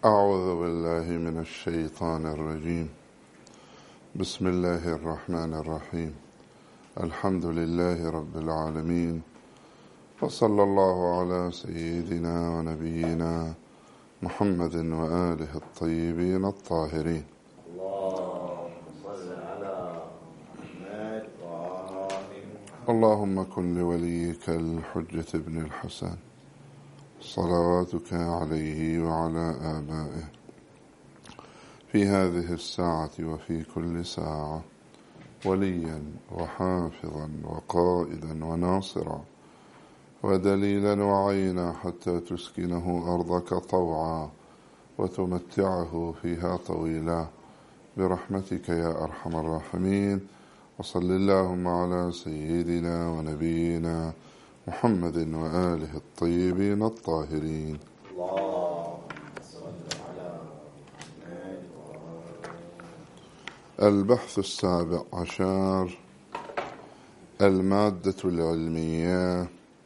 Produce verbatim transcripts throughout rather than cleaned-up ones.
أعوذ بالله من الشيطان الرجيم. بسم الله الرحمن الرحيم. الحمد لله رب العالمين، وصلى الله على سيدنا ونبينا محمد وآله الطيبين الطاهرين. اللهم صل على محمد وآله. اللهم كن لوليك الحجة ابن الحسن صلواتك عليه وعلى آبائه في هذه الساعة وفي كل ساعة وليا وحافظا وقائدا وناصرا ودليلا وعينا، حتى تسكنه أرضك طوعا وتمتعه فيها طويلا برحمتك يا أرحم الراحمين. وصل اللهم على سيدنا ونبينا محمد وآله الطيبين الطاهرين. اللهم صل على محمد وآله. البحث السابع عشر، المادة العلمية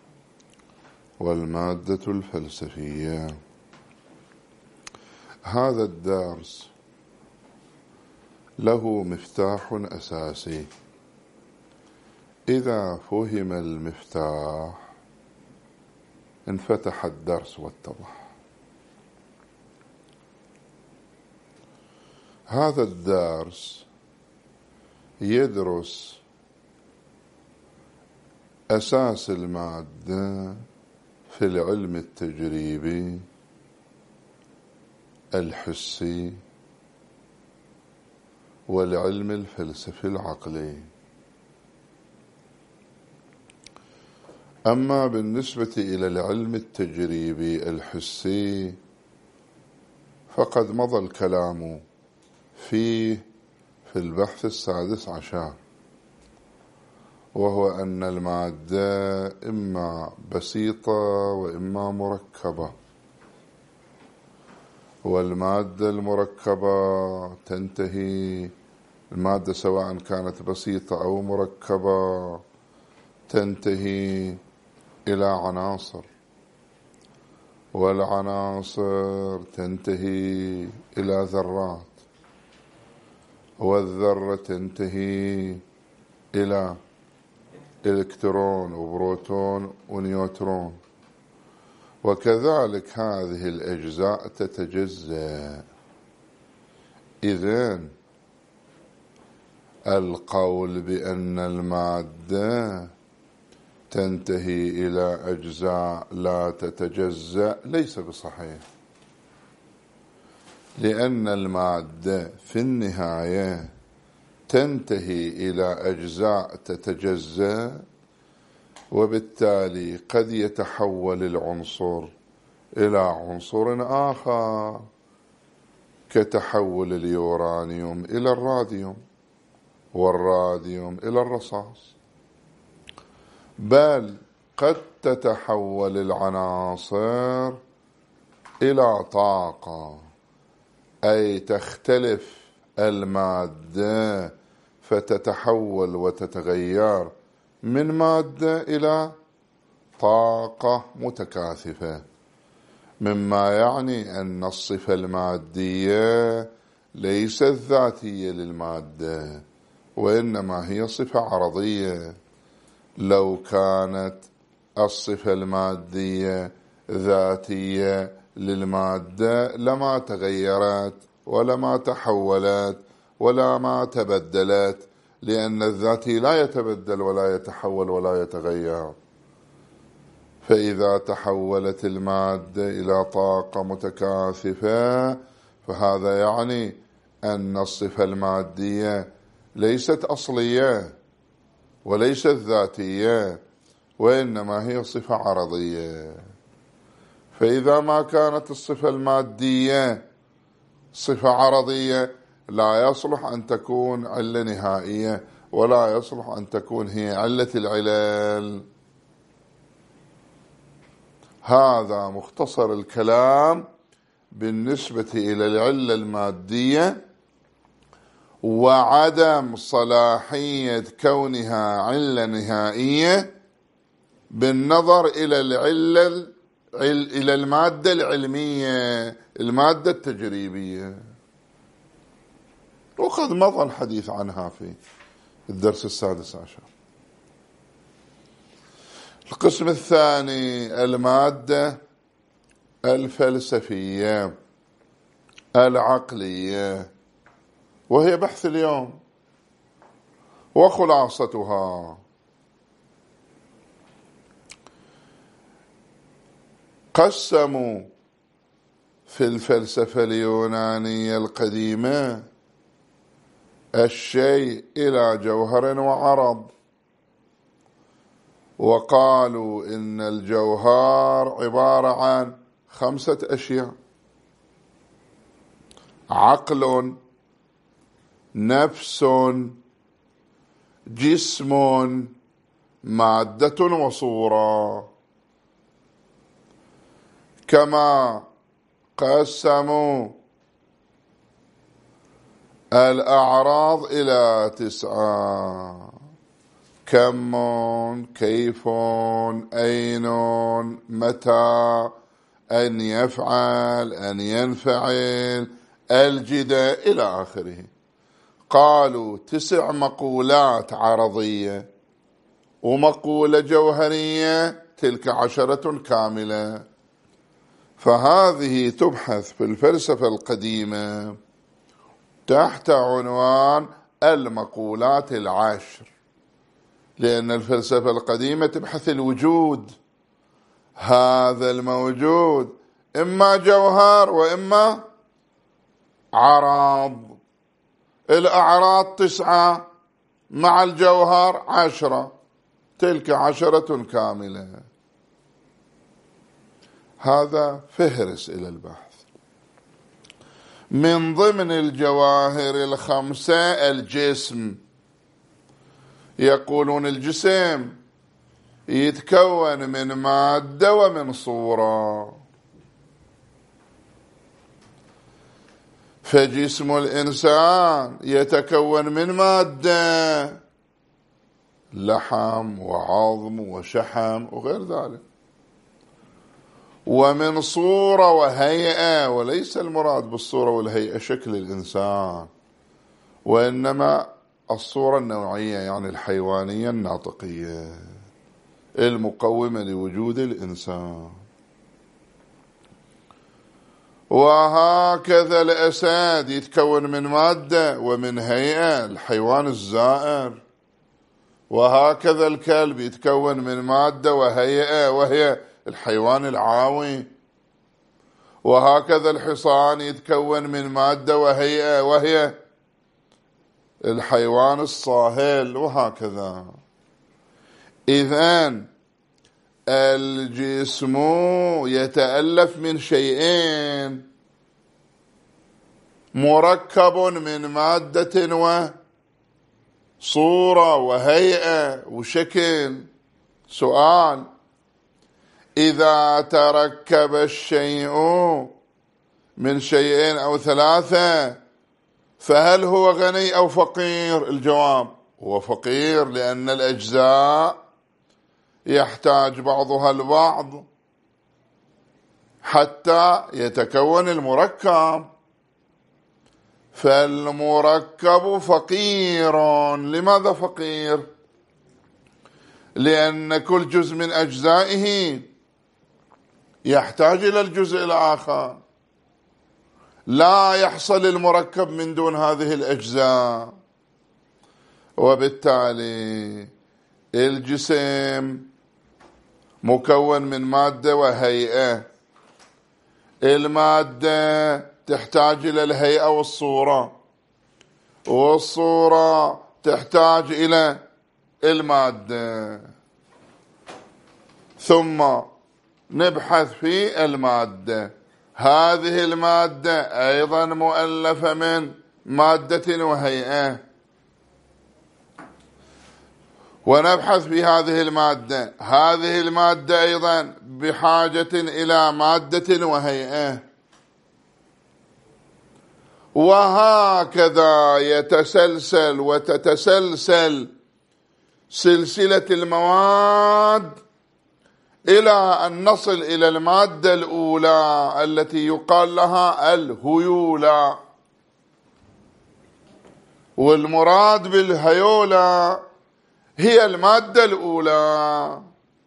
والمادة الفلسفية. هذا الدرس له مفتاح أساسي، إذا فهم المفتاح انفتح الدرس واتضح. هذا الدرس يدرس أساس المادة في العلم التجريبي الحسي والعلم الفلسفي العقلي. أما بالنسبة إلى العلم التجريبي الحسي فقد مضى الكلام فيه في البحث السادس عشر، وهو أن المادة إما بسيطة وإما مركبة، والمادة المركبة تنتهي، المادة سواء كانت بسيطة أو مركبة تنتهي إلى عناصر، والعناصر تنتهي إلى ذرات، والذرة تنتهي إلى إلكترون وبروتون ونيوترون، وكذلك هذه الأجزاء تتجزأ. إذن القول بأن المادة تنتهي إلى أجزاء لا تتجزأ ليس بصحيح، لأن المادة في النهاية تنتهي إلى أجزاء تتجزأ، وبالتالي قد يتحول العنصر إلى عنصر آخر، كتحول اليورانيوم إلى الراديوم والراديوم إلى الرصاص، بل قد تتحول العناصر إلى طاقة، أي تختلف المادة فتتحول وتتغير من مادة إلى طاقة متكاثفة، مما يعني أن الصفة المادية ليست ذاتية للمادة، وإنما هي صفة عرضية. لو كانت الصفة المادية ذاتية للمادة لما تغيرت ولما تحولت ولا ما تبدلت، لأن الذاتي لا يتبدل ولا يتحول ولا يتغير. فإذا تحولت المادة إلى طاقة متكاثفة فهذا يعني أن الصفة المادية ليست أصلية وليست ذاتية، وإنما هي صفة عرضية. فإذا ما كانت الصفة المادية صفة عرضية لا يصلح أن تكون علة نهائية، ولا يصلح أن تكون هي علة العلل. هذا مختصر الكلام بالنسبة إلى العلة المادية وعدم صلاحية كونها علة نهائية بالنظر إلى العلة إلى المادة العلمية، المادة التجريبية، وقد مضى الحديث عنها في الدرس السادس عشر. القسم الثاني المادة الفلسفية العقلية، وهي بحث اليوم وخلاصتها: قسموا في الفلسفة اليونانية القديمة الشيء إلى جوهر وعرض، وقالوا إن الجوهر عبارة عن خمسة أشياء: عقل، نفس، جسم، مادة، وصورة. كما قسموا الأعراض إلى تسعة: كم، كيف، أين، متى، أن يفعل، أن ينفعل، الجدة، إلى آخره. قالوا تسع مقولات عرضية ومقولة جوهرية، تلك عشرة كاملة. فهذه تبحث في الفلسفة القديمة تحت عنوان المقولات العشر، لأن الفلسفة القديمة تبحث الوجود، هذا الموجود إما جوهر وإما عرض. الأعراض تسعة مع الجوهر عشرة، تلك عشرة كاملة. هذا فهرس إلى البحث. من ضمن الجواهر الخمسة الجسم. يقولون الجسم يتكون من مادة ومن صورة، فجسم الإنسان يتكون من مادة، لحم وعظم وشحم وغير ذلك، ومن صورة وهيئة. وليس المراد بالصورة والهيئة شكل الإنسان، وإنما الصورة النوعية، يعني الحيوانية الناطقية المقومة لوجود الإنسان. وهكذا الأسد يتكون من مادة ومن هيئة، الحيوان الزائر. وهكذا الكلب يتكون من مادة وهيئة، وهي الحيوان العاوي. وهكذا الحصان يتكون من مادة وهيئة، وهي الحيوان الصاهل. وهكذا. إذن الجسم يتألف من شيئين: مركب من مادة وصورة وهيئة وشكل. سؤال: إذا تركب الشيء من شيئين أو ثلاثة فهل هو غني أو فقير؟ الجواب: هو فقير، لأن الأجزاء يحتاج بعضها البعض حتى يتكون المركب. فالمركب فقير. لماذا فقير؟ لأن كل جزء من أجزائه يحتاج إلى الجزء الآخر، لا يحصل المركب من دون هذه الأجزاء. وبالتالي الجسم مكون من مادة وهيئة. المادة تحتاج إلى الهيئة والصورة، والصورة تحتاج إلى المادة. ثم نبحث في المادة. هذه المادة أيضا مؤلفة من مادة وهيئة، ونبحث في هذه المادة. هذه المادة أيضا بحاجة إلى مادة وهيئة. وهكذا يتسلسل وتتسلسل سلسلة المواد إلى أن نصل إلى المادة الأولى التي يقال لها الهيولة. والمراد بالهيولة هي المادة الأولى.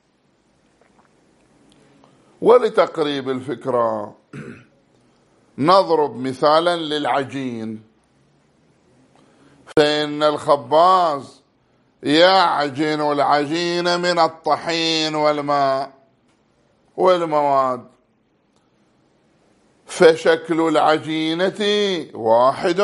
ولتقريب الفكرة نضرب مثالا للعجين، فإن الخباز يعجن العجين من الطحين والماء والمواد، فشكل العجينة واحد،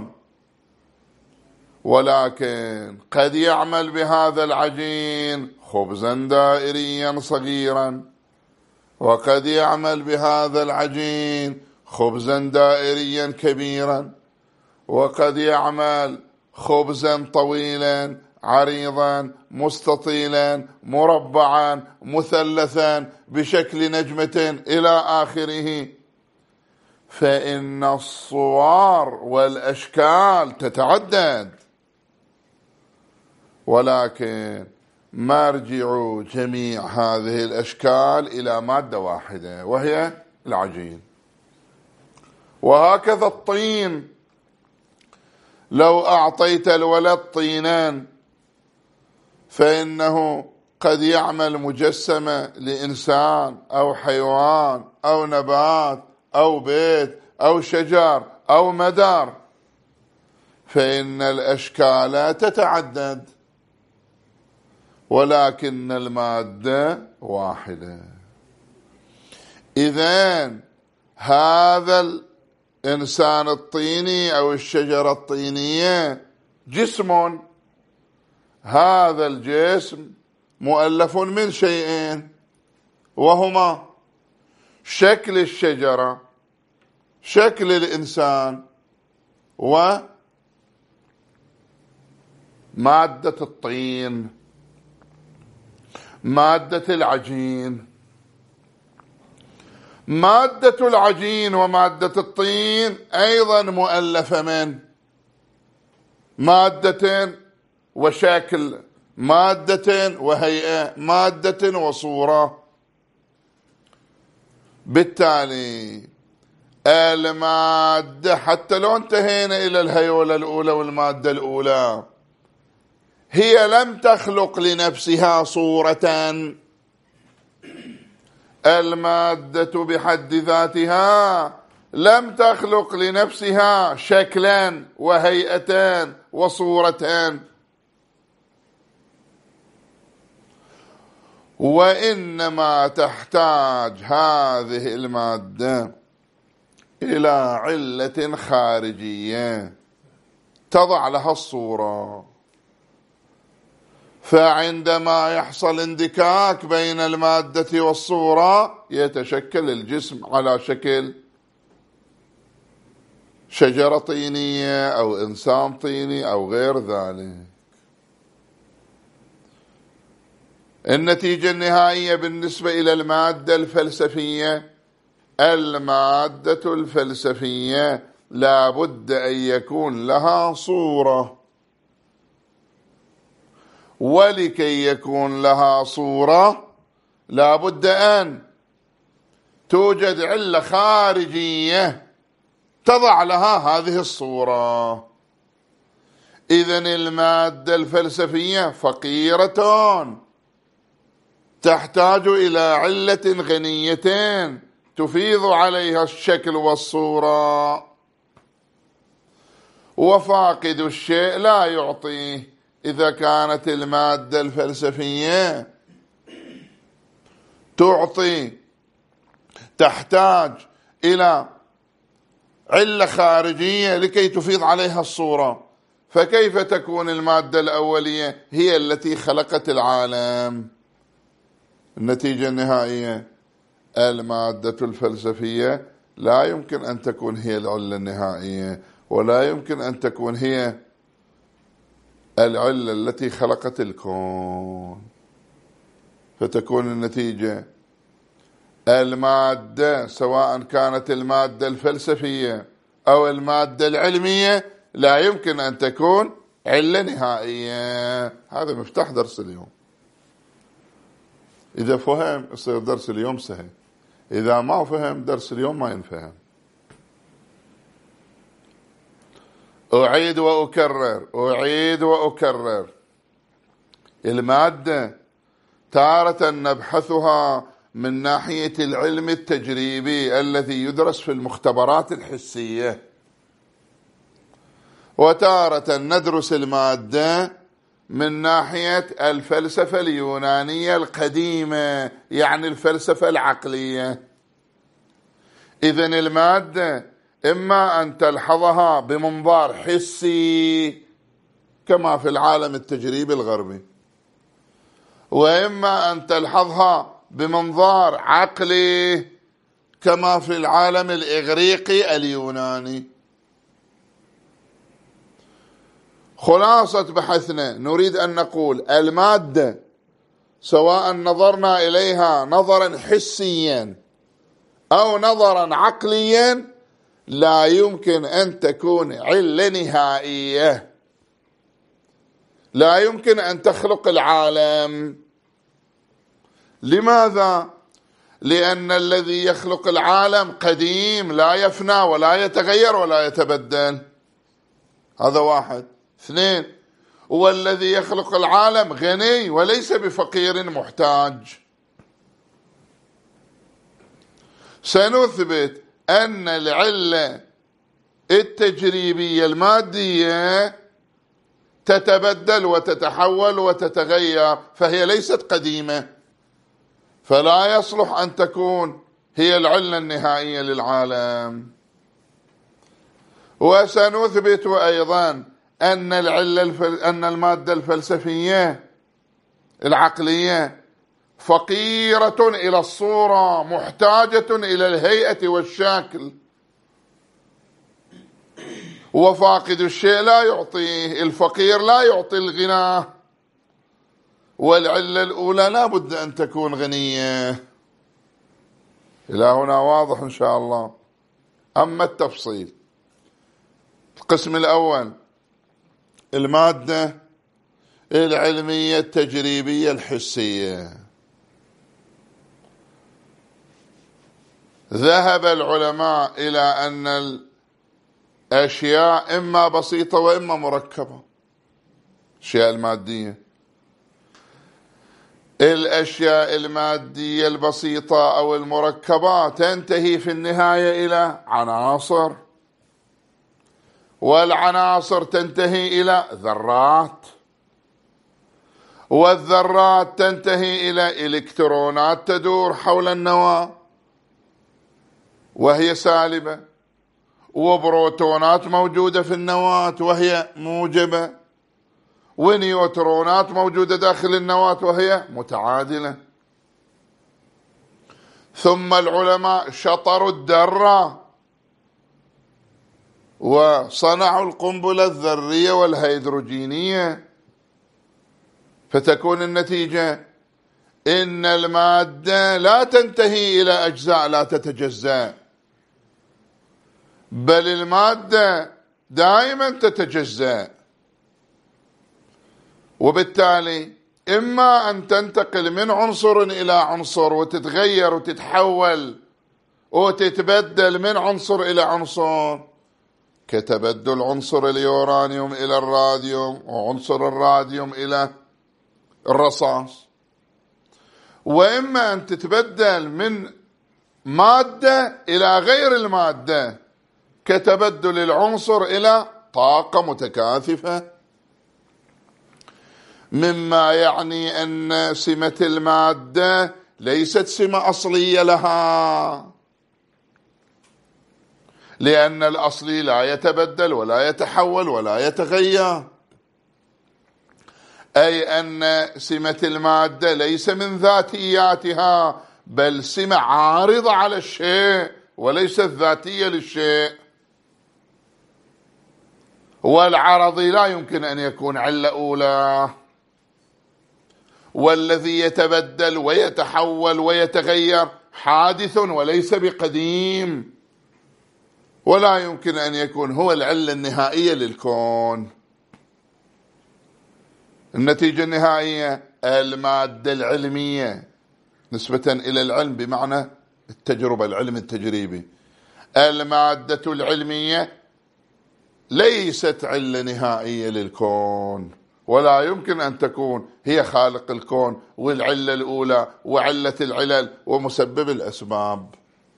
ولكن قد يعمل بهذا العجين خبزا دائريا صغيرا، وقد يعمل بهذا العجين خبزا دائريا كبيرا، وقد يعمل خبزا طويلا عريضا مستطيلا مربعا مثلثا بشكل نجمة إلى آخره. فإن الصور والأشكال تتعدد، ولكن مرجع جميع هذه الأشكال إلى مادة واحدة وهي العجين. وهكذا الطين، لو أعطيت الولد طينان فإنه قد يعمل مجسمة لإنسان أو حيوان أو نبات أو بيت أو شجر أو مدار، فإن الأشكال تتعدد ولكن المادة واحدة. إذن هذا الإنسان الطيني أو الشجرة الطينية جسم، هذا الجسم مؤلف من شيئين، وهما شكل الشجرة، شكل الإنسان، ومادة الطين، مادة العجين. مادة العجين ومادة الطين أيضا مؤلفة من مادة وشكل، مادة وهيئة، مادة وصورة. بالتالي المادة حتى لو انتهينا إلى الهيولة الأولى والمادة الأولى، هي لم تخلق لنفسها صورة. المادة بحد ذاتها لم تخلق لنفسها شكلا وهيئتان وصورتان، وإنما تحتاج هذه المادة إلى علة خارجية تضع لها الصورة. فعندما يحصل اندكاك بين المادة والصورة يتشكل الجسم على شكل شجرة طينية أو إنسان طيني أو غير ذلك. النتيجة النهائية بالنسبة إلى المادة الفلسفية، المادة الفلسفية لا بد أن يكون لها صورة، ولكي يكون لها صورة لا بد أن توجد علة خارجية تضع لها هذه الصورة. إذن المادة الفلسفية فقيرة، تحتاج إلى علة غنية تفيض عليها الشكل والصورة، وفاقد الشيء لا يعطيه. إذا كانت المادة الفلسفية تعطي، تحتاج إلى علة خارجية لكي تفيض عليها الصورة، فكيف تكون المادة الأولية هي التي خلقت العالم؟ النتيجة النهائية المادة الفلسفية لا يمكن أن تكون هي العلة النهائية، ولا يمكن أن تكون هي العلة التي خلقت الكون. فتكون النتيجة المادة، سواء كانت المادة الفلسفية أو المادة العلمية، لا يمكن أن تكون علة نهائية. هذا مفتاح درس اليوم. إذا فهم يصير درس اليوم سهل، إذا ما فهم درس اليوم ما ينفهم. أعيد وأكرر أعيد وأكرر المادة تارة نبحثها من ناحية العلم التجريبي الذي يدرس في المختبرات الحسية، وتارة ندرس المادة من ناحية الفلسفة اليونانية القديمة، يعني الفلسفة العقلية. إذن المادة إما أن تلحظها بمنظار حسي كما في العالم التجريبي الغربي، وإما أن تلحظها بمنظار عقلي كما في العالم الإغريقي اليوناني. خلاصة بحثنا نريد أن نقول المادة سواء نظرنا إليها نظرا حسيا أو نظرا عقليا لا يمكن أن تكون علة نهائية، لا يمكن أن تخلق العالم. لماذا؟ لأن الذي يخلق العالم قديم لا يفنى ولا يتغير ولا يتبدل، هذا واحد. اثنين، هو الذي يخلق العالم غني وليس بفقير محتاج. سنثبت أن العلة التجريبية المادية تتبدل وتتحول وتتغير، فهي ليست قديمة، فلا يصلح أن تكون هي العلة النهائية للعالم. وسنثبت أيضا أن العلة الفل... أن المادة الفلسفية العقلية فقيرة إلى الصورة، محتاجة إلى الهيئة والشكل، وفاقد الشيء لا يعطيه، الفقير لا يعطي الغنى، والعلة الأولى لا بد أن تكون غنية. إلى هنا واضح إن شاء الله. أما التفصيل، القسم الأول المادة العلمية التجريبية الحسية. ذهب العلماء إلى أن الأشياء إما بسيطة وإما مركبة. الأشياء المادية، الأشياء المادية البسيطة أو المركبة تنتهي في النهاية إلى عناصر، والعناصر تنتهي إلى ذرات، والذرات تنتهي إلى إلكترونات تدور حول النواة وهي سالبة، وبروتونات موجودة في النواة وهي موجبة، ونيوترونات موجودة داخل النواة وهي متعادلة. ثم العلماء شطروا الذرة وصنعوا القنبلة الذرية والهيدروجينية، فتكون النتيجة إن المادة لا تنتهي إلى أجزاء لا تتجزأ، بل المادة دائما تتجزأ، وبالتالي إما أن تنتقل من عنصر إلى عنصر وتتغير وتتحول وتتبدل من عنصر إلى عنصر، كتبدل عنصر اليورانيوم إلى الراديوم وعنصر الراديوم إلى الرصاص، وإما أن تتبدل من مادة إلى غير المادة كتبدل العنصر إلى طاقة متكاثفة، مما يعني أن سمة المادة ليست سمة أصلية لها، لأن الأصلي لا يتبدل ولا يتحول ولا يتغير، أي أن سمة المادة ليس من ذاتياتها، بل سمة عارضة على الشيء وليست ذاتية للشيء. والعرضي لا يمكن أن يكون علة أولى، والذي يتبدل ويتحول ويتغير حادث وليس بقديم، ولا يمكن أن يكون هو العلة النهائية للكون. النتيجة النهائية المادة العلمية نسبة إلى العلم بمعنى التجربة، العلم التجريبي. المادة العلمية ليست علة نهائية للكون، ولا يمكن أن تكون هي خالق الكون والعلة الأولى وعلة العلل ومسبب الأسباب.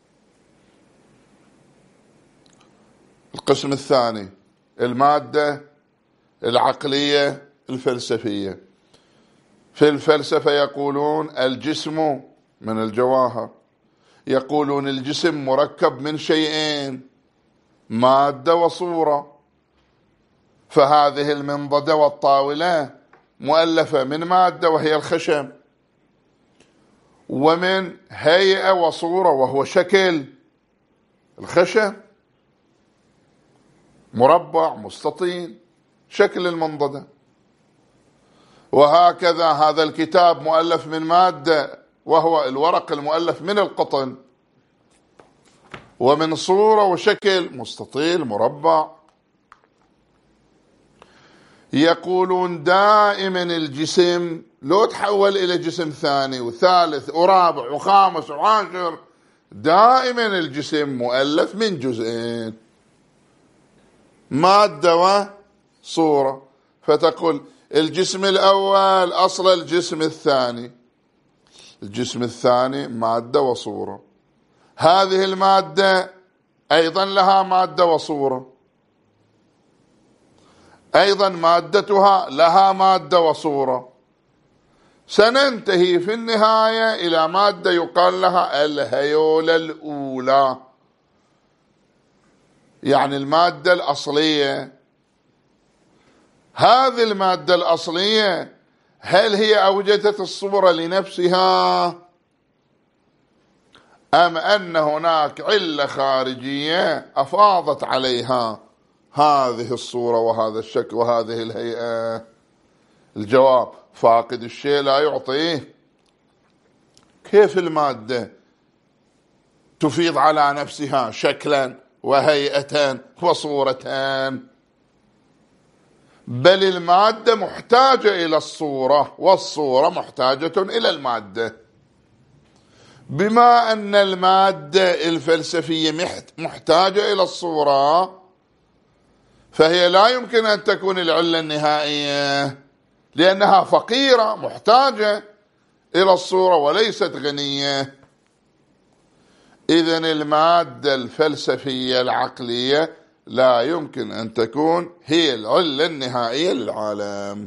القسم الثاني المادة العقلية الفلسفية. في الفلسفة يقولون الجسم من الجواهر، يقولون الجسم مركب من شيئين، مادة وصورة. فهذه المنضدة والطاولة مؤلفة من مادة وهي الخشب، ومن هيئة وصورة وهو شكل الخشب، مربع مستطيل شكل المنضدة. وهكذا هذا الكتاب مؤلف من مادة وهو الورق المؤلف من القطن، ومن صورة وشكل مستطيل مربع. يقولون دائما الجسم لو تحول إلى جسم ثاني وثالث ورابع وخامس وعاشر، دائما الجسم مؤلف من جزئين، مادة وصورة. فتقول الجسم الأول أصل الجسم الثاني، الجسم الثاني مادة وصورة، هذه المادة أيضا لها مادة وصورة، أيضا مادتها لها مادة وصورة. سننتهي في النهاية إلى مادة يقال لها الهيولة الأولى، يعني المادة الأصلية. هذه المادة الأصلية هل هي أوجدت الصورة لنفسها، أم أن هناك علة خارجية أفاضت عليها هذه الصورة وهذا الشكل وهذه الهيئة؟ الجواب فاقد الشيء لا يعطيه. كيف المادة تفيض على نفسها شكلا وهيئة وصورتان؟ بل المادة محتاجة إلى الصورة والصورة محتاجة إلى المادة. بما أن المادة الفلسفية محتاجة إلى الصورة، فهي لا يمكن أن تكون العلة النهائية، لأنها فقيرة محتاجة إلى الصورة وليست غنية. إذن المادة الفلسفية العقلية لا يمكن أن تكون هي العلة النهائية للعالم.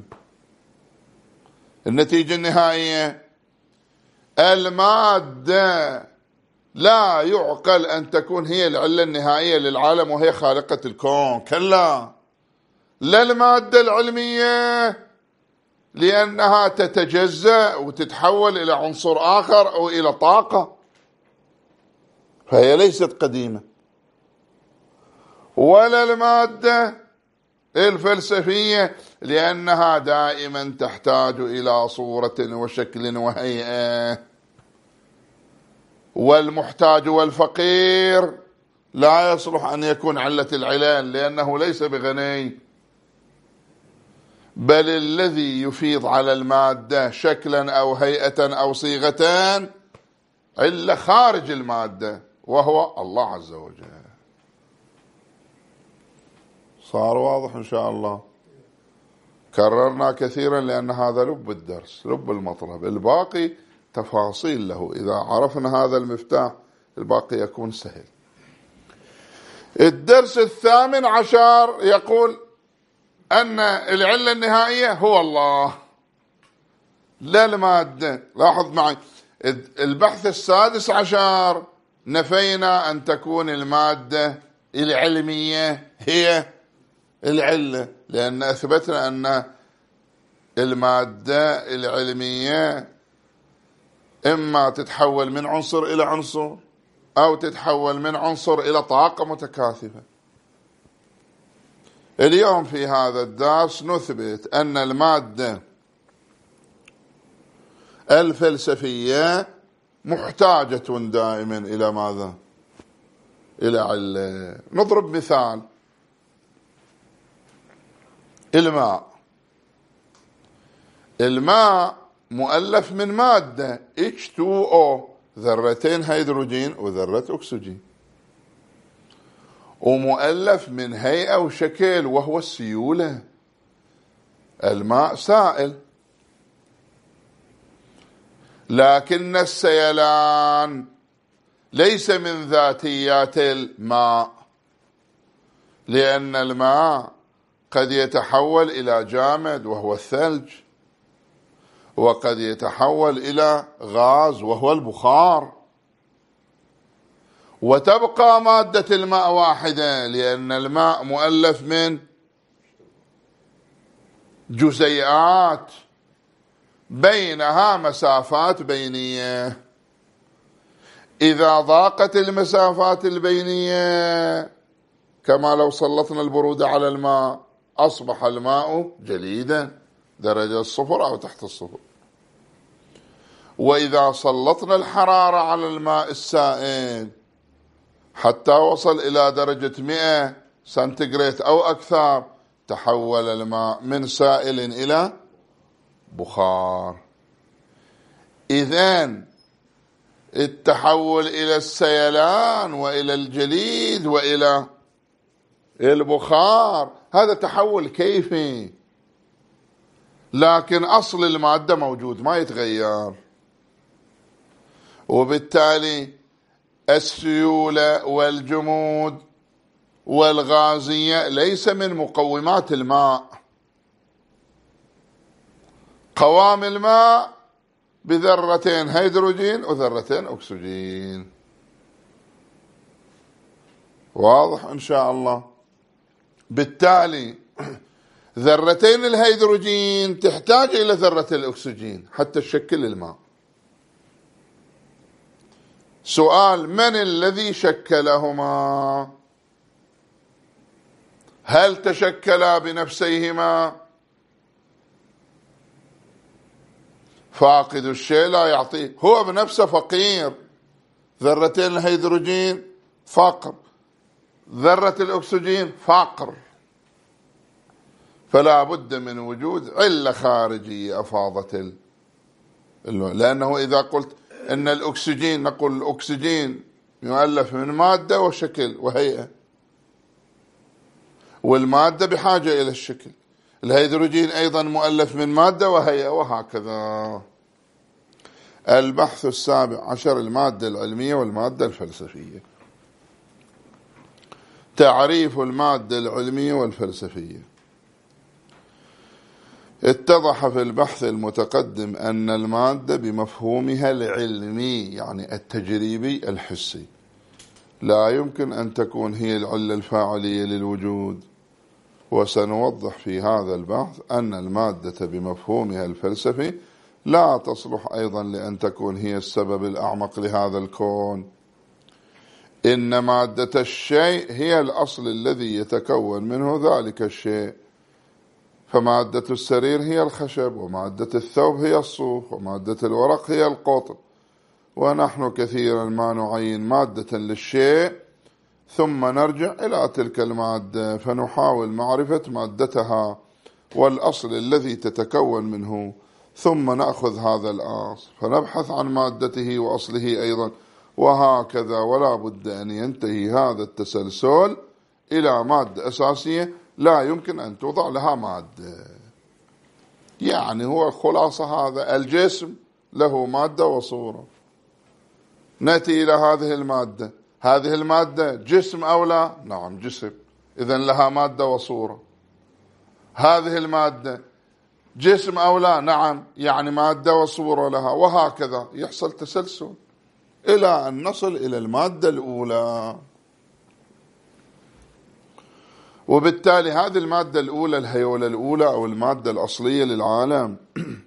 النتيجة النهائية المادة لا يعقل أن تكون هي العلة النهائية للعالم وهي خالقة الكون، كلا. لا المادة العلمية، لأنها تتجزأ وتتحول إلى عنصر آخر أو إلى طاقة، فهي ليست قديمة. ولا المادة الفلسفية، لأنها دائما تحتاج إلى صورة وشكل وهيئة. والمحتاج والفقير لا يصلح أن يكون علة العلل، لأنه ليس بغني. بل الذي يفيض على المادة شكلا أو هيئة أو صيغتان علة خارج المادة، وهو الله عز وجل. صار واضح إن شاء الله؟ كررنا كثيرا لأن هذا لب الدرس، لب المطلب. الباقي تفاصيل له، إذا عرفنا هذا المفتاح الباقي يكون سهل. الدرس الثامن عشر يقول أن العلة النهائية هو الله لا المادة. لاحظ معي البحث السادس عشر، نفينا أن تكون المادة العلمية هي العلة، لأن أثبتنا أن المادة العلمية إما تتحول من عنصر إلى عنصر أو تتحول من عنصر إلى طاقة متكاثفة. اليوم في هذا الدرس نثبت أن المادة الفلسفية محتاجة دائما إلى ماذا؟ إلى علة. نضرب مثال: الماء الماء مؤلف من مادة إتش تو أو، ذرتين هيدروجين وذرة أكسجين، ومؤلف من هيئة وشكل وهو السيولة. الماء سائل، لكن السيلان ليس من ذاتيات الماء، لأن الماء قد يتحول إلى جامد وهو الثلج، وقد يتحول إلى غاز وهو البخار، وتبقى مادة الماء واحدة، لأن الماء مؤلف من جزيئات بينها مسافات بينية. إذا ضاقت المسافات البينية كما لو سلطنا البرودة على الماء أصبح الماء جليدا درجة الصفر أو تحت الصفر. وإذا سلطنا الحرارة على الماء السائل حتى وصل إلى درجة مئة سنتيغراد أو أكثر، تحول الماء من سائل إلى بخار. إذن التحول إلى السيلان وإلى الجليد وإلى البخار هذا تحول كيفي، لكن أصل المادة موجود ما يتغير. وبالتالي السيولة والجمود والغازية ليس من مقومات الماء. قوام الماء بذرتين هيدروجين وذرتين أكسجين. واضح إن شاء الله. بالتالي ذرتين الهيدروجين تحتاج إلى ذرة الأكسجين حتى تشكل الماء. سؤال: من الذي شكلهما؟ هل تشكلا بنفسيهما؟ فاقد الشيء لا يعطيه، هو بنفسه فقير. ذرتين الهيدروجين فقر، ذرة الأكسجين فقر، فلا بد من وجود علة خارجية أفاضت ال... لأنه إذا قلت أن الأكسجين، نقول الأكسجين يؤلف من مادة وشكل وهيئة، والمادة بحاجة إلى الشكل. الهيدروجين أيضا مؤلف من مادة وهيئة، وهكذا. البحث السابع عشر: المادة العلمية والمادة الفلسفية. تعريف المادة العلمية والفلسفية. اتضح في البحث المتقدم أن المادة بمفهومها العلمي يعني التجريبي الحسي لا يمكن أن تكون هي العلة الفاعلية للوجود. وسنوضح في هذا البحث أن المادة بمفهومها الفلسفي لا تصلح أيضا لأن تكون هي السبب الأعمق لهذا الكون. إن مادة الشيء هي الأصل الذي يتكون منه ذلك الشيء، فمادة السرير هي الخشب، ومادة الثوب هي الصوف، ومادة الورق هي القطن. ونحن كثيرا ما نعين مادة للشيء ثم نرجع إلى تلك المادة فنحاول معرفة مادتها والأصل الذي تتكون منه، ثم نأخذ هذا الأصل فنبحث عن مادته وأصله أيضا، وهكذا. ولا بد أن ينتهي هذا التسلسل إلى مادة أساسية لا يمكن أن توضع لها مادة. يعني هو خلاصة هذا: الجسم له مادة وصورة. نأتي إلى هذه المادة، هذه المادة جسم أو لا؟ نعم جسم، إذن لها مادة وصورة. هذه المادة جسم أو لا؟ نعم، يعني مادة وصورة لها، وهكذا يحصل تسلسل إلى أن نصل إلى المادة الأولى. وبالتالي هذه المادة الأولى، الهيولة الأولى أو المادة الأصلية للعالم،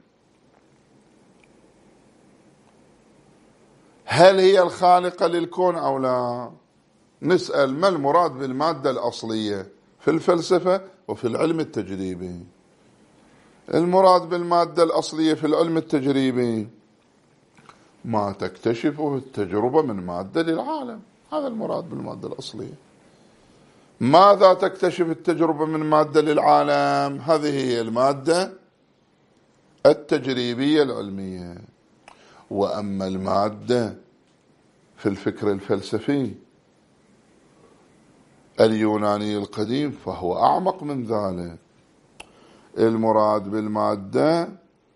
هل هي الخالقة للكون أو لا؟ نسأل: ما المراد بالمادة الأصلية في الفلسفة وفي العلم التجريبي؟ المراد بالمادة الأصلية في العلم التجريبي ما تكتشفه التجربة من مادة للعالم، هذا المراد بالمادة الأصلية. ماذا تكتشف التجربة من مادة للعالم؟ هذه هي المادة التجريبية العلمية. وأما المادة في الفكر الفلسفي اليوناني القديم فهو أعمق من ذلك. المراد بالمادة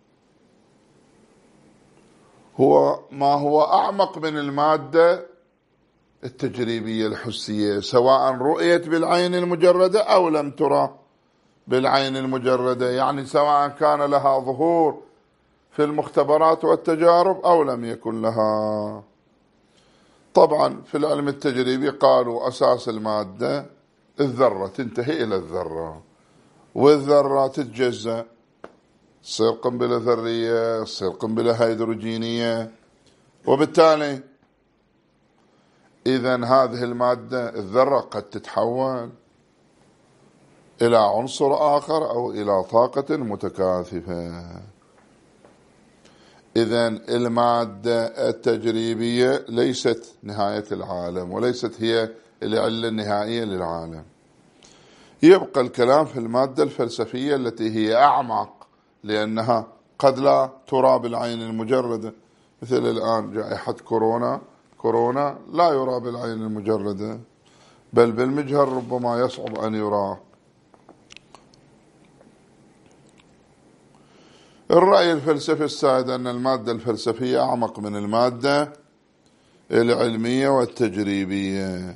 هو ما هو أعمق من المادة التجريبية الحسية، سواء رؤيت بالعين المجردة أو لم ترى بالعين المجردة، يعني سواء كان لها ظهور في المختبرات والتجارب أو لم يكن لها. طبعا في العلم التجريبي قالوا أساس المادة الذرة، تنتهي إلى الذرة، والذرة تتجزأ، تصير قنبلة ذرية، تصير قنبلة هيدروجينية، وبالتالي إذن هذه المادة الذرة قد تتحول إلى عنصر آخر أو إلى طاقة متكاثفة. إذن المادة التجريبية ليست نهاية العالم، وليست هي العلة النهائية للعالم. يبقى الكلام في المادة الفلسفية التي هي أعمق، لأنها قد لا ترى بالعين المجردة، مثل الآن جائحة كورونا كورونا لا يرى بالعين المجردة، بل بالمجهر ربما يصعب أن يراه. الرأي الفلسفي السائد أن المادة الفلسفية أعمق من المادة العلمية والتجريبية.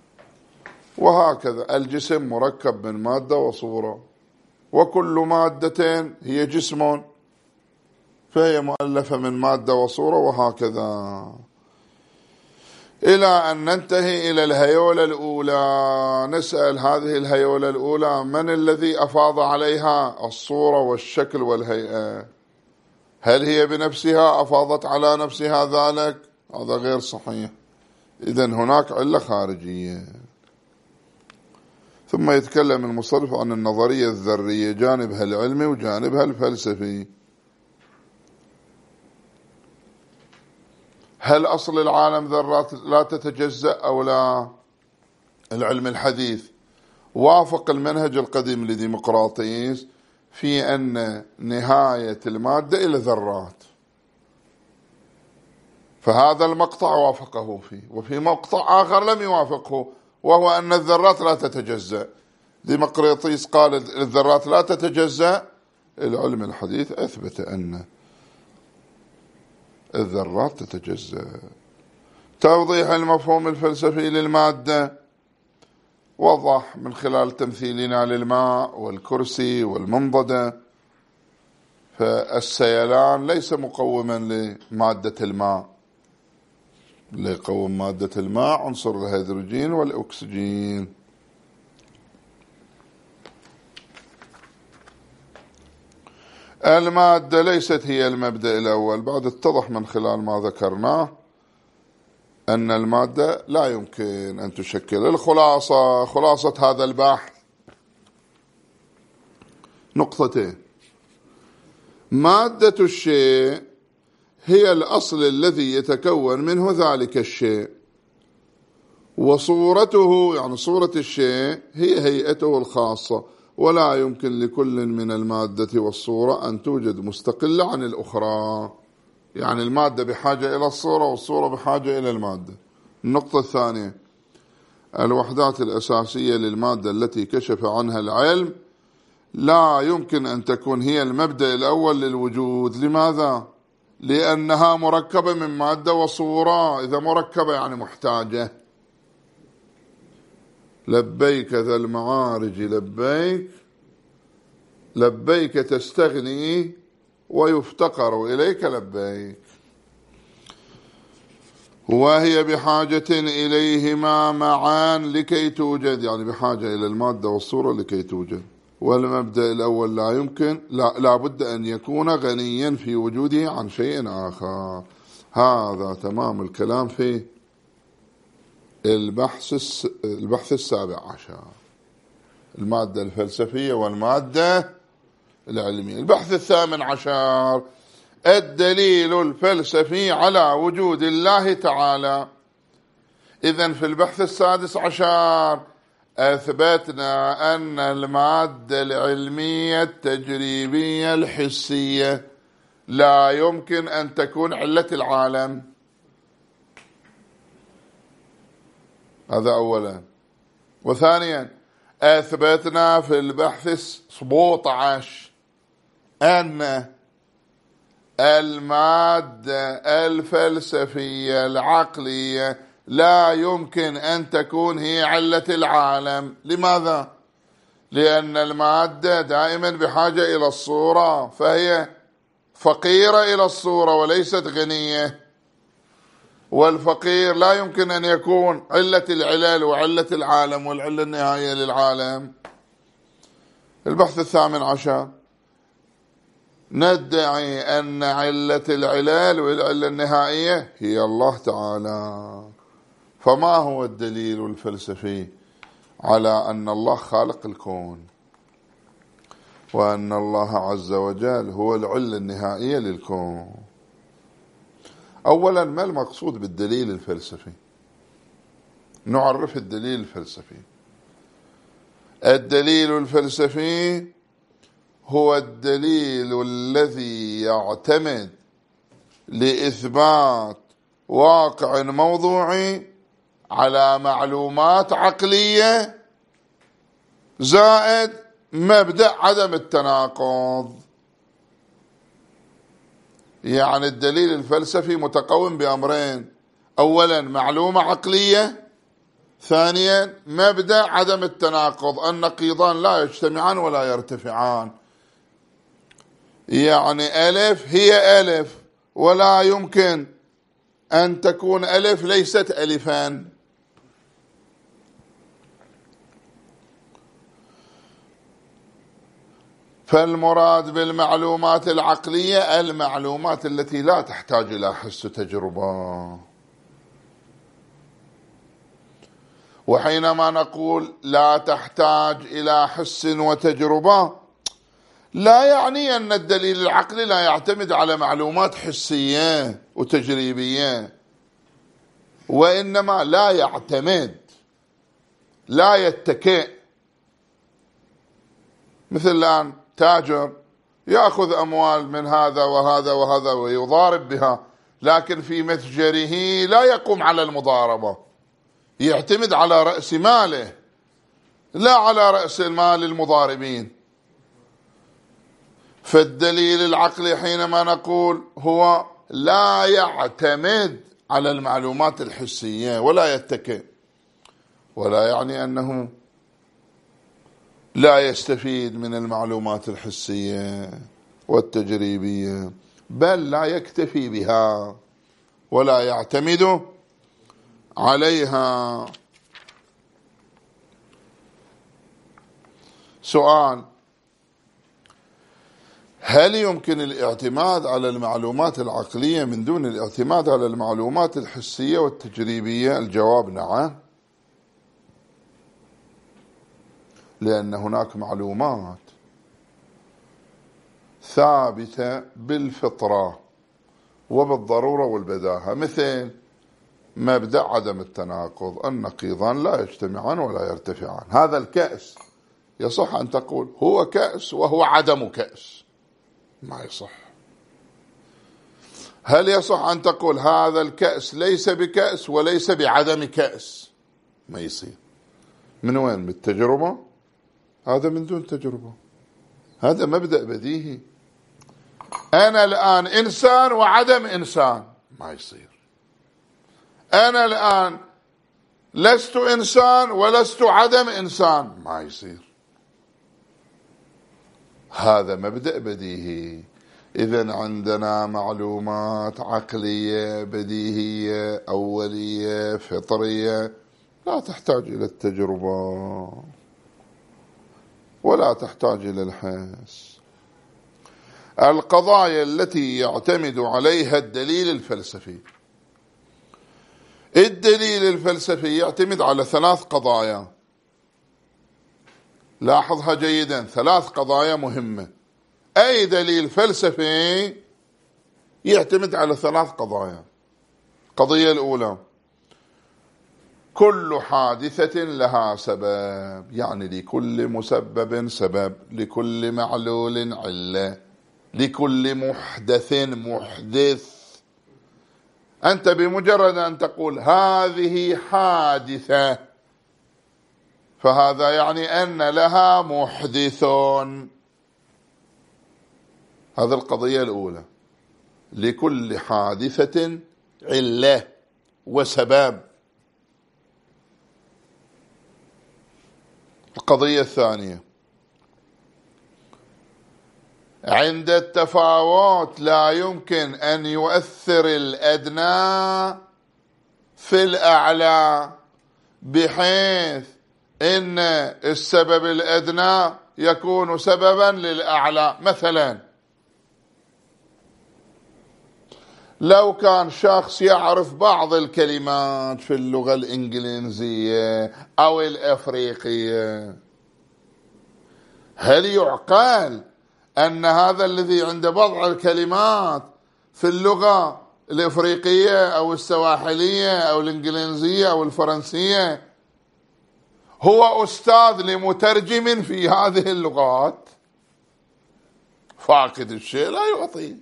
وهكذا الجسم مركب من مادة وصورة، وكل مادة هي جسم، فهي مؤلفة من مادة وصورة، وهكذا إلى أن ننتهي إلى الهيولة الأولى. نسأل هذه الهيولة الأولى من الذي أفاض عليها الصورة والشكل والهيئة؟ هل هي بنفسها أفاضت على نفسها ذلك؟ هذا غير صحيح. إذن هناك علة خارجية. ثم يتكلم المصنف عن النظرية الذرية، جانبها العلمي وجانبها الفلسفي. هل أصل العالم ذرات لا تتجزأ أو لا؟ العلم الحديث وافق المنهج القديم لديمقراطيس في أن نهاية المادة إلى ذرات، فهذا المقطع وافقه فيه، وفي مقطع آخر لم يوافقه، وهو أن الذرات لا تتجزأ. ديمقراطيس قال الذرات لا تتجزأ، العلم الحديث أثبت أن الذرات تتجزأ. توضيح المفهوم الفلسفي للمادة وضح من خلال تمثيلنا للماء والكرسي والمنضدة. فالسيلان ليس مقوما لمادة الماء، اللي يقوم مادة الماء عنصر الهيدروجين والأكسجين. المادة ليست هي المبدأ الأول، بعد اتضح من خلال ما ذكرناه أن المادة لا يمكن أن تشكل. الخلاصة، خلاصة هذا البحث نقطتين: مادة الشيء هي الأصل الذي يتكون منه ذلك الشيء، وصورته يعني صورة الشيء هي هيئته الخاصة، ولا يمكن لكل من المادة والصورة أن توجد مستقلة عن الأخرى. يعني المادة بحاجة إلى الصورة، والصورة بحاجة إلى المادة. النقطة الثانية: الوحدات الأساسية للمادة التي كشف عنها العلم لا يمكن أن تكون هي المبدأ الأول للوجود. لماذا؟ لأنها مركبة من مادة وصورة. إذا مركبة يعني محتاجة. لبيك ذا المعارج لبيك، لبيك تستغني ويفتقر إليك لبيك. وهي بحاجة إليهما معا لكي توجد، يعني بحاجة إلى المادة والصورة لكي توجد. والمبدأ الأول لا يمكن لا, لا بد أن يكون غنيا في وجوده عن شيء آخر. هذا تمام الكلام في البحث البحث السابع عشر، المادة الفلسفية والمادة العلمية. البحث الثامن عشر: الدليل الفلسفي على وجود الله تعالى. إذن في البحث السادس عشر أثبتنا أن المادة العلمية التجريبية الحسية لا يمكن أن تكون علة العالم. هذا أولا. وثانيا أثبتنا في البحث سبعة عشر أن المادة الفلسفية العقلية لا يمكن أن تكون هي علة العالم. لماذا؟ لأن المادة دائما بحاجة إلى الصورة، فهي فقيرة إلى الصورة وليست غنية، والفقير لا يمكن أن يكون علة العلل وعلة العالم والعلة النهائية للعالم. البحث الثامن عشر ندعي أن علة العلل والعلة النهائية هي الله تعالى. فما هو الدليل الفلسفي على أن الله خالق الكون وأن الله عز وجل هو العلة النهائية للكون؟ أولا، ما المقصود بالدليل الفلسفي؟ نعرف الدليل الفلسفي. الدليل الفلسفي هو الدليل الذي يعتمد لإثبات واقع موضوعي على معلومات عقلية زائد مبدأ عدم التناقض. يعني الدليل الفلسفي متقوم بأمرين: أولا معلومة عقلية، ثانيا مبدأ عدم التناقض، النقيضان لا يجتمعان ولا يرتفعان. يعني ألف هي ألف، ولا يمكن أن تكون ألف ليست ألفان. فالمراد بالمعلومات العقلية المعلومات التي لا تحتاج إلى حس وتجربة. وحينما نقول لا تحتاج إلى حس وتجربة، لا يعني أن الدليل العقلي لا يعتمد على معلومات حسية وتجريبية، وإنما لا يعتمد، لا يتكئ. مثل الآن تاجر يأخذ أموال من هذا وهذا وهذا ويضارب بها، لكن في متجره لا يقوم على المضاربة، يعتمد على رأس ماله لا على رأس المال المضاربين. فالدليل العقلي حينما نقول هو لا يعتمد على المعلومات الحسية ولا يتكئ، ولا يعني أنه لا يستفيد من المعلومات الحسية والتجريبية، بل لا يكتفي بها ولا يعتمد عليها. سؤال: هل يمكن الاعتماد على المعلومات العقلية من دون الاعتماد على المعلومات الحسية والتجريبية؟ الجواب نعم، لأن هناك معلومات ثابتة بالفطرة وبالضرورة والبداهة، مثل مبدأ عدم التناقض، النقيضان لا يجتمعان ولا يرتفعان. هذا الكأس يصح أن تقول هو كأس وهو عدم كأس؟ ما يصح. هل يصح أن تقول هذا الكأس ليس بكأس وليس بعدم كأس؟ ما يصير. من وين؟ بالتجربة؟ هذا من دون تجربة، هذا مبدأ بديهي. أنا الآن إنسان وعدم إنسان، ما يصير. أنا الآن لست إنسان ولست عدم إنسان، ما يصير. هذا مبدأ بديهي. إذن عندنا معلومات عقلية بديهية أولية فطرية لا تحتاج إلى التجربة ولا تحتاج إلى الحس. القضايا التي يعتمد عليها الدليل الفلسفي، الدليل الفلسفي يعتمد على ثلاث قضايا، لاحظها جيدا، ثلاث قضايا مهمة. أي دليل فلسفي يعتمد على ثلاث قضايا. القضية الأولى: كل حادثة لها سبب، يعني لكل مسبب سبب، لكل معلول علة، لكل محدث محدث. أنت بمجرد أن تقول هذه حادثة فهذا يعني أن لها محدث. هذه القضية الأولى، لكل حادثة علة وسبب. القضية الثانية، عند التفاوت لا يمكن أن يؤثر الأدنى في الأعلى، بحيث إن السبب الأدنى يكون سببا للأعلى. مثلا لو كان شخص يعرف بعض الكلمات في اللغة الإنجليزية أو الأفريقية، هل يعقل أن هذا الذي عنده بعض الكلمات في اللغة الأفريقية أو السواحلية أو الإنجليزية أو الفرنسية هو أستاذ لمترجم في هذه اللغات؟ فاقد الشيء لا يعطي.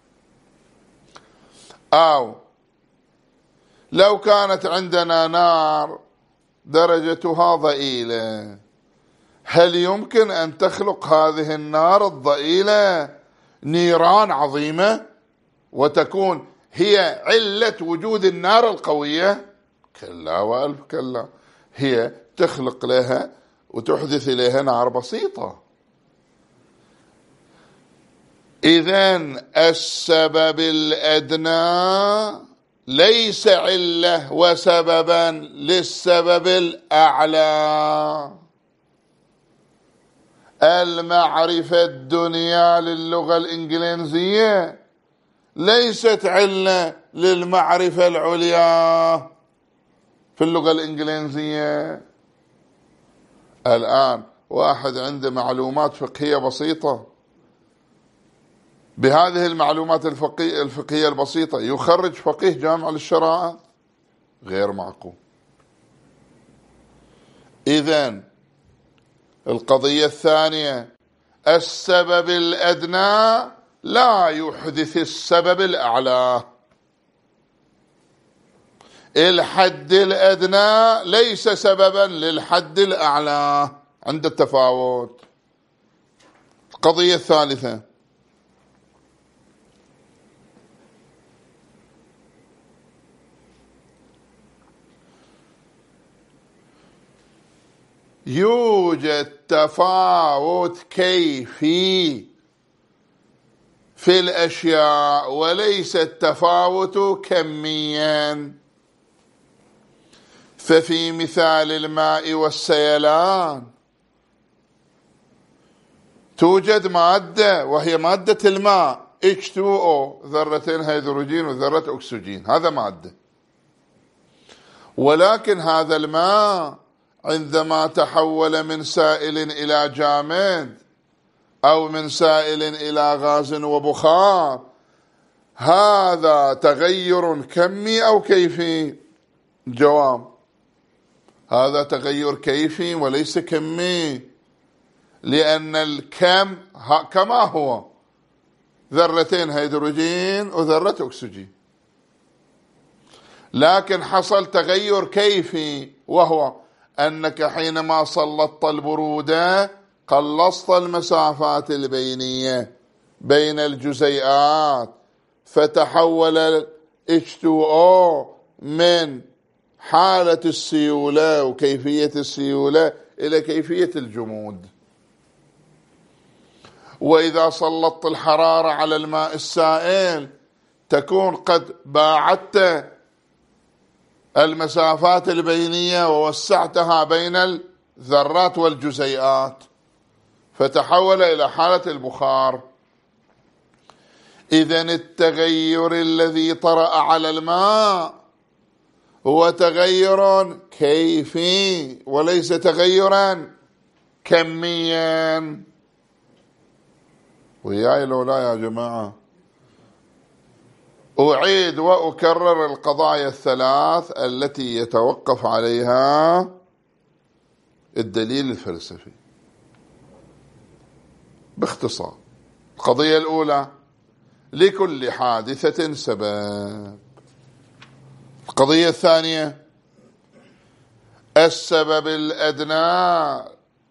أو لو كانت عندنا نار درجتها ضئيلة، هل يمكن أن تخلق هذه النار الضئيلة نيران عظيمة وتكون هي علة وجود النار القوية؟ كلا وألف كلا، هي تخلق لها وتحدث إليها نار بسيطة. إذن السبب الأدنى ليس علة وسببا للسبب الأعلى. المعرفة الدنيا للغة الإنجليزية ليست علة للمعرفة العليا في اللغة الإنجليزية. الآن واحد عنده معلومات فقهية بسيطة، بهذه المعلومات الفقهية, الفقهية البسيطة يخرج فقيه جامع للشرائع؟ غير معقول. إذن القضية الثانية، السبب الأدنى لا يحدث السبب الأعلى. الحد الأدنى ليس سببا للحد الأعلى عند التفاوت. القضية الثالثة، يوجد تفاوت كيفي في الأشياء وليس التفاوت كميا. ففي مثال الماء والسيلان توجد مادة وهي مادة الماء إتش تو أو، ذرتين هيدروجين وذرة أكسجين، هذا مادة. ولكن هذا الماء عندما تحول من سائل إلى جامد أو من سائل إلى غاز وبخار، هذا تغير كمي أو كيفي؟ جواب، هذا تغير كيفي وليس كمي، لأن الكم كما هو ذرتين هيدروجين وذرة أكسجين، لكن حصل تغير كيفي، وهو أنك حينما سلطت البرودة قلصت المسافات البينية بين الجزيئات، فتحول إتش تو أو من حالة السيولة وكيفية السيولة إلى كيفية الجمود. وإذا سلطت الحرارة على الماء السائل تكون قد باعدت المسافات البينية ووسعتها بين الذرات والجزيئات، فتحول إلى حالة البخار. إذن التغير الذي طرأ على الماء هو تغير كيفي وليس تغيرا كميا. وياي لو لا يا جماعة، أعيد وأكرر القضايا الثلاث التي يتوقف عليها الدليل الفلسفي باختصار. القضية الأولى لكل حادثة سبب. القضية الثانية السبب الأدنى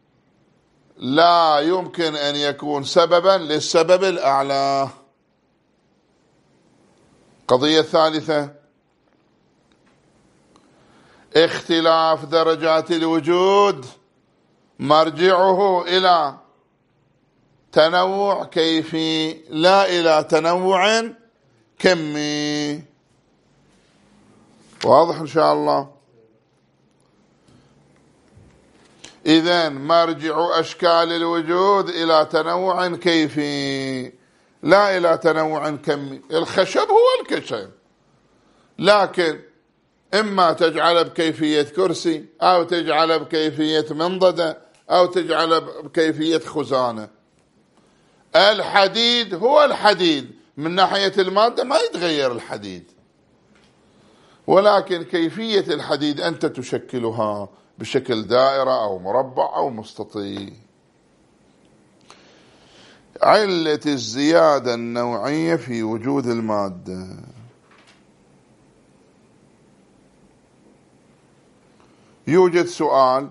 لا يمكن أن يكون سببا للسبب الأعلى. القضية الثالثة اختلاف درجات الوجود مرجعه إلى تنوع كيفي لا إلى تنوع كمي. واضح إن شاء الله؟ إذن مرجع أشكال الوجود إلى تنوع كيفي لا إلى تنوع كمي. الخشب هو الخشب، لكن إما تجعل بكيفية كرسي أو تجعل بكيفية منضدة أو تجعل بكيفية خزانة. الحديد هو الحديد من ناحية المادة ما يتغير الحديد، ولكن كيفية الحديد أنت تشكلها بشكل دائرة أو مربع أو مستطيل. علة الزيادة النوعية في وجود المادة. يوجد سؤال،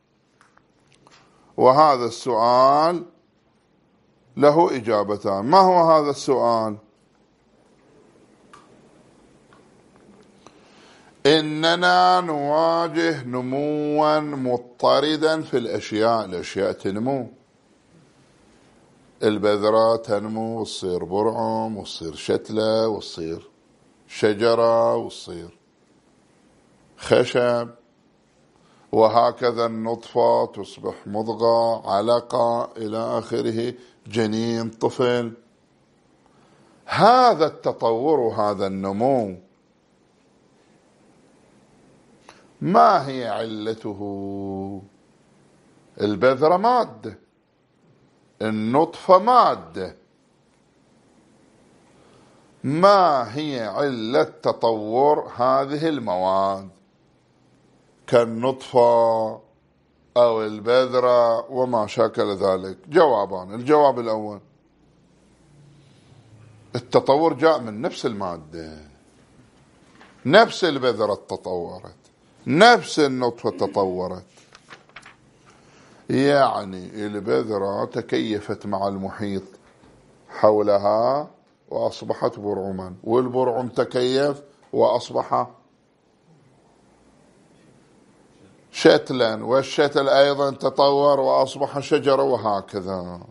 وهذا السؤال له إجابتان. ما هو هذا السؤال؟ إننا نواجه نموا مضطردا في الأشياء. الأشياء تنمو، البذرة تنمو وتصير برعم وتصير شتلة وتصير شجرة وتصير خشب، وهكذا النطفة تصبح مضغة علقة إلى آخره، جنين طفل. هذا التطور وهذا النمو ما هي علته؟ البذرة مادة، النطفة مادة. ما هي علة تطور هذه المواد كالنطفة أو البذرة وما شاكل ذلك؟ جوابان. الجواب الأول التطور جاء من نفس المادة، نفس البذرة تطورت، نفس النطفة تطورت. يعني البذرة تكيفت مع المحيط حولها وأصبحت برعما، والبرعم تكيف وأصبح شتلا، والشتل أيضا تطور وأصبح شجرة، وهكذا.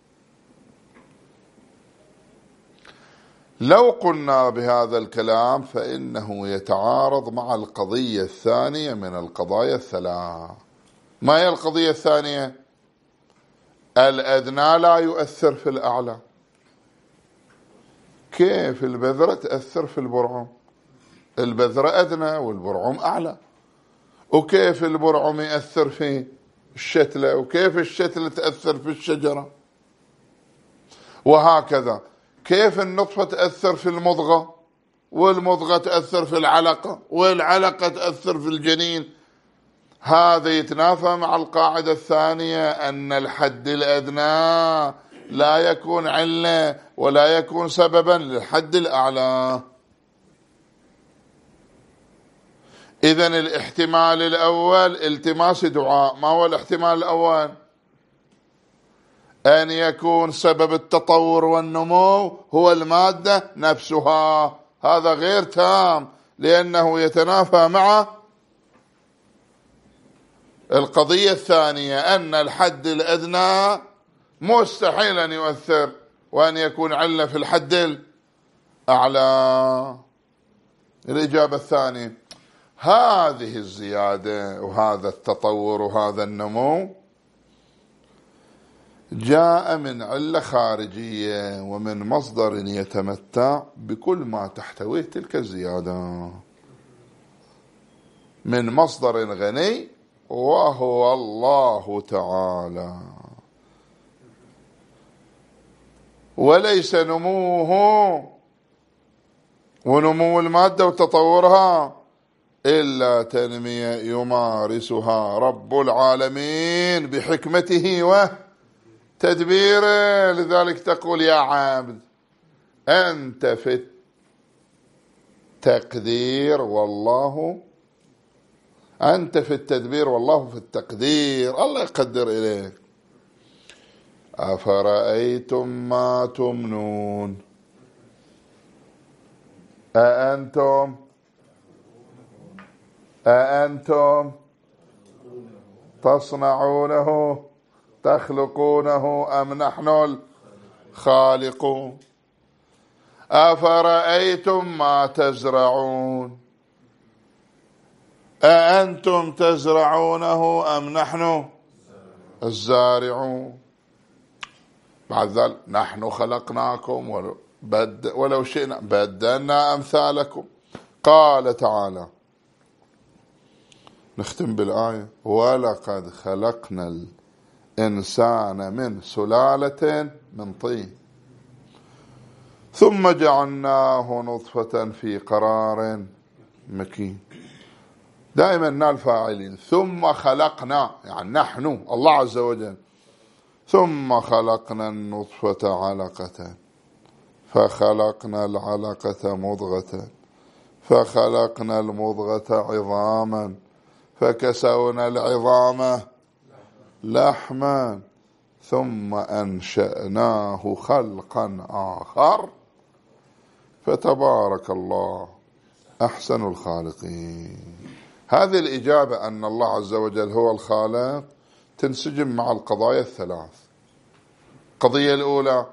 لو قلنا بهذا الكلام فإنه يتعارض مع القضية الثانية من القضايا الثلاث. ما هي القضية الثانية؟ الأدنى لا يؤثر في الأعلى. كيف البذرة تأثر في البرعم؟ البذرة أدنى والبرعم أعلى. وكيف البرعم يأثر في الشتلة؟ وكيف الشتلة تأثر في الشجرة؟ وهكذا. كيف النطفة تأثر في المضغة، والمضغة تأثر في العلقة، والعلقة تأثر في الجنين؟ هذا يتنافى مع القاعدة الثانية أن الحد الأدنى لا يكون علة ولا يكون سببا للحد الأعلى. إذن الاحتمال الأول التماس دعاء. ما هو الاحتمال الأول؟ أن يكون سبب التطور والنمو هو المادة نفسها. هذا غير تام، لأنه يتنافى مع القضية الثانية أن الحد الأدنى مستحيل أن يؤثر وأن يكون علة في الحد الأعلى. الإجابة الثانية هذه الزيادة وهذا التطور وهذا النمو جاء من علة خارجية ومن مصدر يتمتع بكل ما تحتويه تلك الزيادة، من مصدر غني وهو الله تعالى. وليس نموه ونمو المادة وتطورها إلا تنمية يمارسها رب العالمين بحكمته تدبيره. لذلك تقول يا عبد أنت في التقدير والله، أنت في التدبير والله في التقدير، الله يقدر إليك. أفرأيتم ما تمنون أأنتم أأنتم تصنعونه تخلقونه أم نحن الخالقون؟ أفرأيتم ما تزرعون أأنتم تزرعونه أم نحن الزارعون؟ بعد ذلك نحن خلقناكم ولو, بد ولو شئنا بدلنا أمثالكم. قال تعالى، نختم بالآية، ولقد خلقنا الإنسان من سلالة من طين ثم جعلناه نطفة في قرار مكين. دائما نال فاعلين. ثم خلقنا يعني نحن الله عز وجل، ثم خلقنا النطفة علقة فخلقنا العلقة مضغة فخلقنا المضغة عظاما فكسونا العظام لحما ثم أنشأناه خلقا آخر فتبارك الله أحسن الخالقين. هذه الإجابة أن الله عز وجل هو الخالق تنسجم مع القضايا الثلاث. القضية الأولى،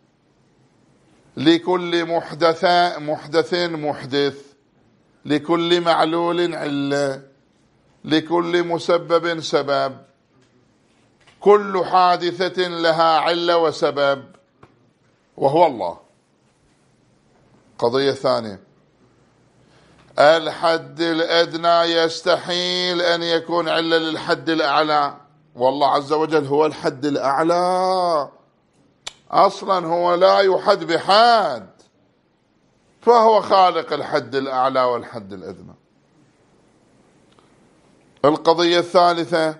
لكل محدث محدث محدث، لكل معلول علة، لكل مسبب سبب، كل حادثة لها علة وسبب وهو الله. قضية ثانية، الحد الأدنى يستحيل أن يكون علة للحد الأعلى، والله عز وجل هو الحد الأعلى أصلا، هو لا يحد بحد، فهو خالق الحد الأعلى والحد الأدنى. القضية الثالثة،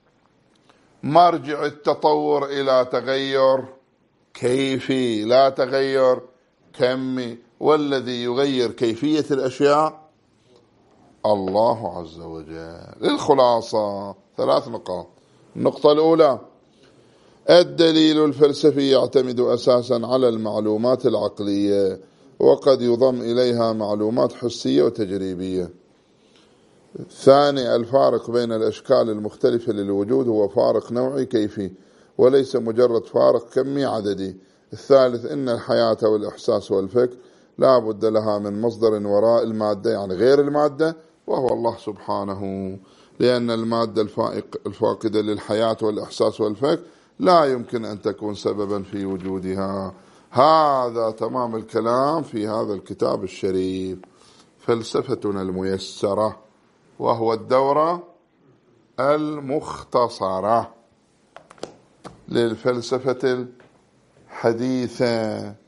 مرجع التطور إلى تغير كيفي لا تغير كمي، والذي يغير كيفية الأشياء الله عز وجل. الخلاصة ثلاث نقاط. النقطة الأولى، الدليل الفلسفي يعتمد أساسا على المعلومات العقلية وقد يضم إليها معلومات حسية وتجريبية. ثاني، الفارق بين الأشكال المختلفة للوجود هو فارق نوعي كيفي وليس مجرد فارق كمي عددي. الثالث، إن الحياة والإحساس والفكر لا بد لها من مصدر وراء المادة يعني غير المادة وهو الله سبحانه، لأن المادة الفائق الفاقدة للحياة والإحساس والفكر لا يمكن أن تكون سببا في وجودها. هذا تمام الكلام في هذا الكتاب الشريف فلسفتنا الميسرة، وهو الدورة المختصرة للفلسفة الحديثة.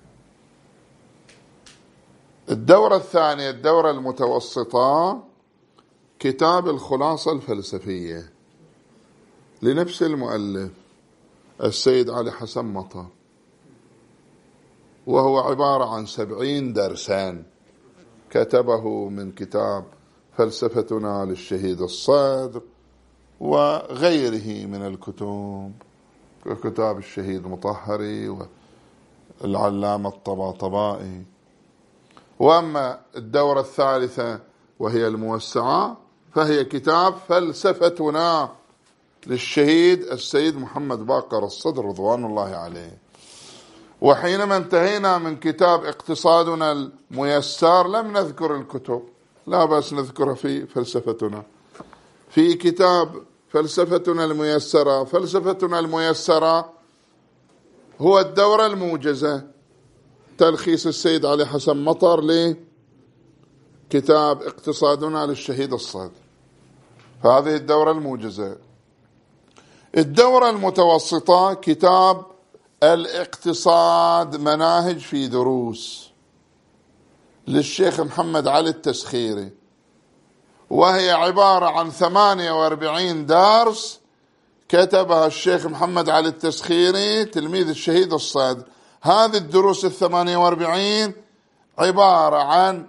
الدورة الثانية، الدورة المتوسطة، كتاب الخلاصة الفلسفية لنفس المؤلف السيد علي حسن مطر، وهو عبارة عن سبعين درسا كتبه من كتاب فلسفتنا للشهيد الصدر وغيره من الكتب كتاب الشهيد مطهري والعلامة الطباطبائي. وأما الدورة الثالثة وهي الموسعة فهي كتاب فلسفتنا للشهيد السيد محمد باقر الصدر رضوان الله عليه. وحينما انتهينا من كتاب اقتصادنا الميسر لم نذكر الكتب، لا بأس نذكرها في فلسفتنا. في كتاب فلسفتنا الميسرة، فلسفتنا الميسرة هو الدورة الموجزة، تلخيص السيد علي حسن مطر لكتاب اقتصادنا للشهيد الصدر، فهذه الدورة الموجزة. الدورة المتوسطة كتاب الاقتصاد مناهج في دروس للشيخ محمد علي التسخيري، وهي عبارة عن ثمانية وأربعين درس كتبها الشيخ محمد علي التسخيري تلميذ الشهيد الصدر. هذه الدروس الثمانية واربعين عبارة عن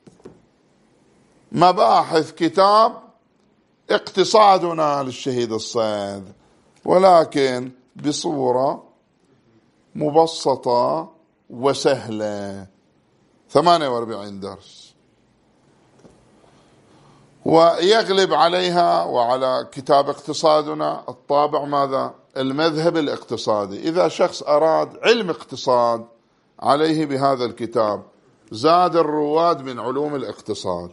مباحث كتاب اقتصادنا للشهيد الصدر، ولكن بصورة مبسطة وسهلة. ثمانية واربعين درس، ويغلب عليها وعلى كتاب اقتصادنا الطابع ماذا؟ المذهب الاقتصادي. إذا شخص أراد علم اقتصاد عليه بهذا الكتاب، زاد الرواد من علوم الاقتصاد،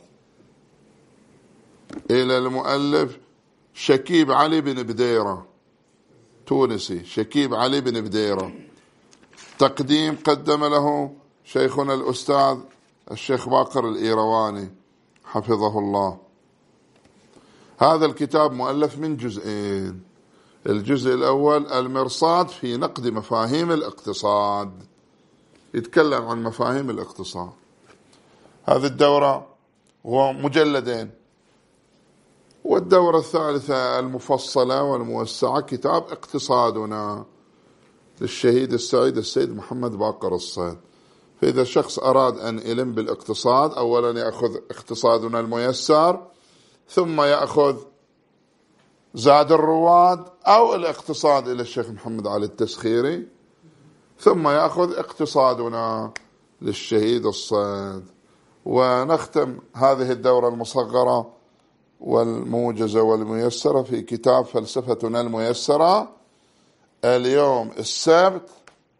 إلى المؤلف شكيب علي بن بديرة، تونسي، شكيب علي بن بديرة. تقديم قدم له شيخنا الأستاذ الشيخ باقر الإيرواني حفظه الله. هذا الكتاب مؤلف من جزئين. الجزء الأول المرصاد في نقد مفاهيم الاقتصاد، يتكلم عن مفاهيم الاقتصاد. هذه الدورة هو مجلدين. والدورة الثالثة المفصلة والموسعة كتاب اقتصادنا للشهيد السعيد السيد محمد باقر الصيد. فإذا شخص أراد أن يلم بالاقتصاد، أولا يأخذ اقتصادنا الميسر، ثم يأخذ زاد الرواد أو الاقتصاد إلى الشيخ محمد علي التسخيري، ثم يأخذ اقتصادنا للشهيد الصيد. ونختم هذه الدورة المصغرة والموجزة والميسرة في كتاب فلسفتنا الميسرة اليوم السبت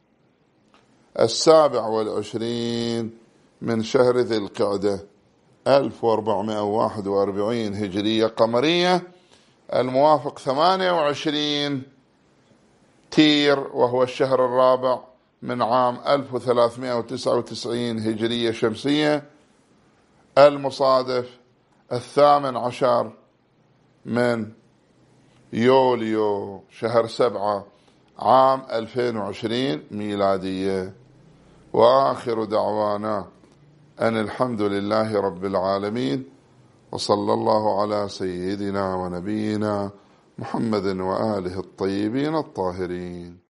السابع والعشرين من شهر ذي القعدة ألف وأربعمائة وواحد وأربعين هجرية قمرية، الموافق ثمانية وعشرين تير وهو الشهر الرابع من عام ألف وثلاثمائة وتسعة وتسعين هجرية شمسية، المصادف الثامن عشر من يوليو شهر سبعة عام ألفين وعشرين ميلادية. وآخر دعوانا أن الحمد لله رب العالمين، وصلى الله على سيدنا ونبينا محمد وآله الطيبين الطاهرين.